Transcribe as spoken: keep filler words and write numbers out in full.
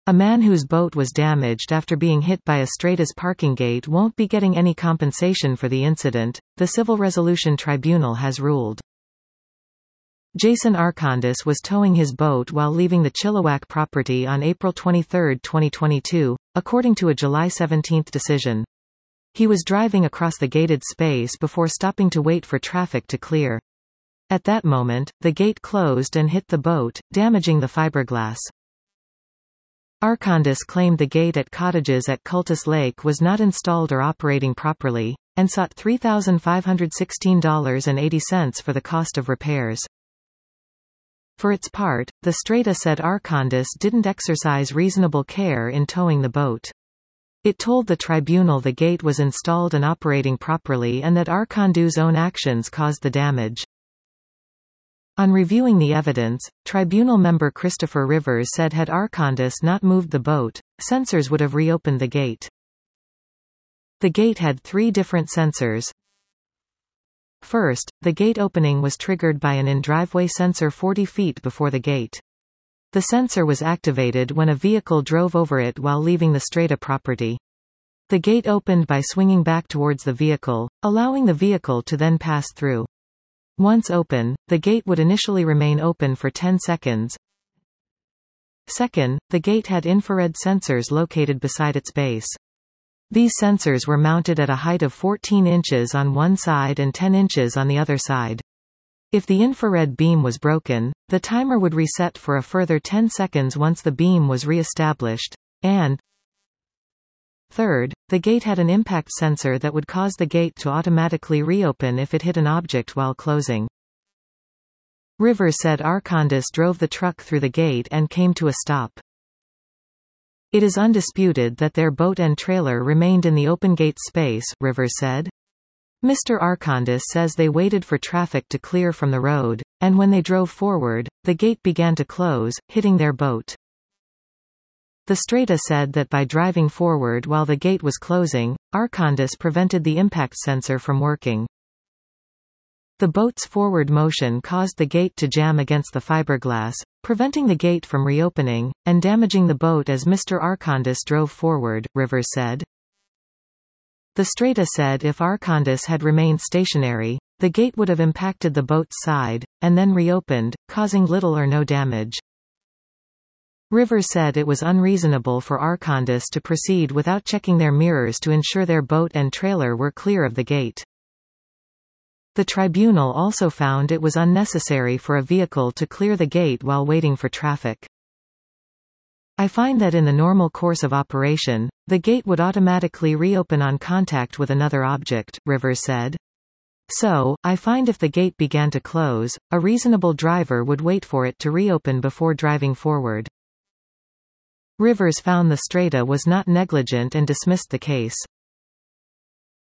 A man whose boat was damaged after being hit by a Stratus parking gate won't be getting any compensation for the incident, the Civil Resolution Tribunal has ruled. Jason Arcandis was towing his boat while leaving the Chilliwack property on April twenty-third, twenty twenty-two, according to a July seventeenth decision. He was driving across the gated space before stopping to wait for traffic to clear. At that moment, the gate closed and hit the boat, damaging the fiberglass. Arcandis claimed the gate at cottages at Cultus Lake was not installed or operating properly, and sought three thousand five hundred sixteen dollars and eighty cents for the cost of repairs. For its part, the Strata said Arcandis didn't exercise reasonable care in towing the boat. It told the tribunal the gate was installed and operating properly and that Arcandis' own actions caused the damage. On reviewing the evidence, tribunal member Christopher Rivers said had Arcandis not moved the boat, sensors would have reopened the gate. The gate had three different sensors. First, the gate opening was triggered by an in-driveway sensor forty feet before the gate. The sensor was activated when a vehicle drove over it while leaving the Strata property. The gate opened by swinging back towards the vehicle, allowing the vehicle to then pass through. Once open, the gate would initially remain open for ten seconds. Second, the gate had infrared sensors located beside its base. These sensors were mounted at a height of fourteen inches on one side and ten inches on the other side. If the infrared beam was broken, the timer would reset for a further ten seconds once the beam was re-established. And third, the gate had an impact sensor that would cause the gate to automatically reopen if it hit an object while closing. Rivers said Arcandis drove the truck through the gate and came to a stop. It is undisputed that their boat and trailer remained in the open gate space, Rivers said. Mister Arcandis says they waited for traffic to clear from the road, and when they drove forward, the gate began to close, hitting their boat. The Strata said that by driving forward while the gate was closing, Arcandis prevented the impact sensor from working. The boat's forward motion caused the gate to jam against the fiberglass, preventing the gate from reopening, and damaging the boat as Mister Arcandis drove forward, Rivers said. The Strata said if Arcandis had remained stationary, the gate would have impacted the boat's side, and then reopened, causing little or no damage. Rivers said it was unreasonable for Arcandis to proceed without checking their mirrors to ensure their boat and trailer were clear of the gate. The tribunal also found it was unnecessary for a vehicle to clear the gate while waiting for traffic. I find that in the normal course of operation, the gate would automatically reopen on contact with another object, Rivers said. So, I find if the gate began to close, a reasonable driver would wait for it to reopen before driving forward. Rivers found the Strata was not negligent and dismissed the case.